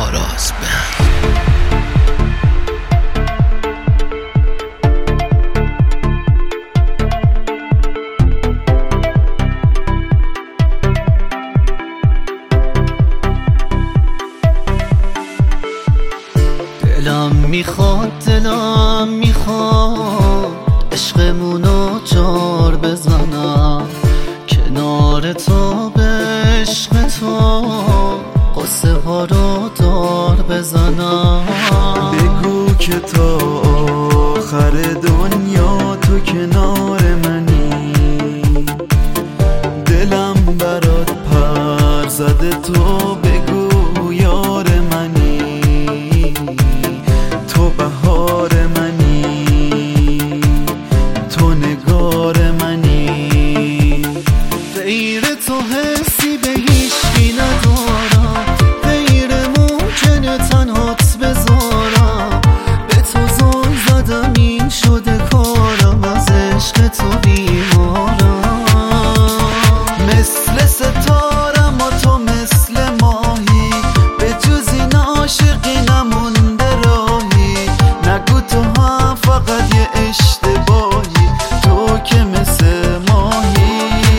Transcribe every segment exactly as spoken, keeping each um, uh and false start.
آراز بند. دلم میخواد دلم میخواد عشقمونو جار بزنم، کنار تو به عشق تو قصه ها رو دار بزنم. بگو که تا آخر دنیا تو کنار منی، دلم برات پر زده تو بگو یار منی، تو بهار منی، تو نگار منی. غیر تو حسی به هیچی ندارم، غیر ممکنه تنهات بذارم. به تو زل زدم این شده کارم، از عشق تو بیمارم. مثل ستارم و تو مثل ماهی، به جز این عاشقی نمونده راهی. نگو تو هم فقط یه اشتباهی، تو که مثل ماهی.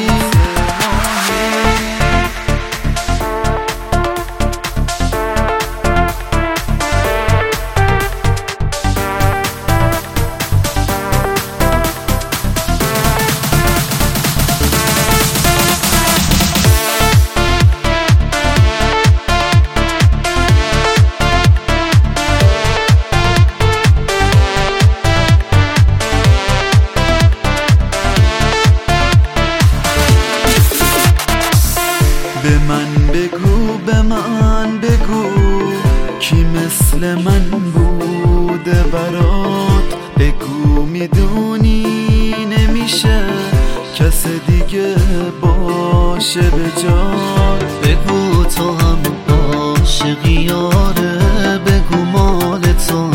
به من بگو به من بگو کی مثل من بوده برات. بگو میدونی نمیشه کس دیگه باشه به جات. بگو تو هم عاشقی یاره، بگو مال تو،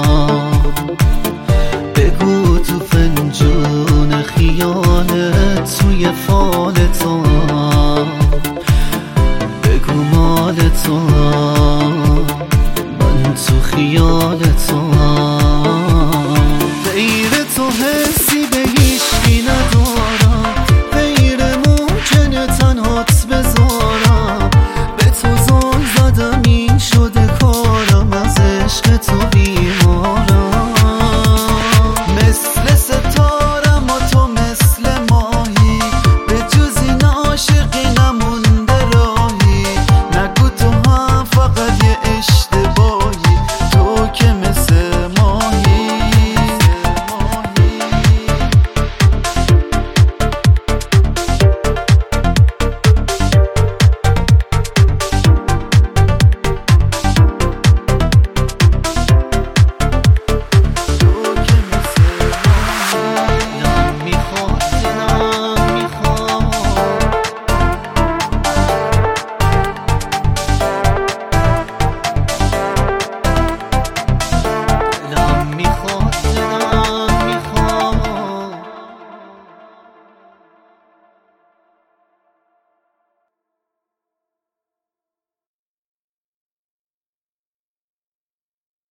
بگو تو فنجون خیالت توی فال تو، بگو مال تو.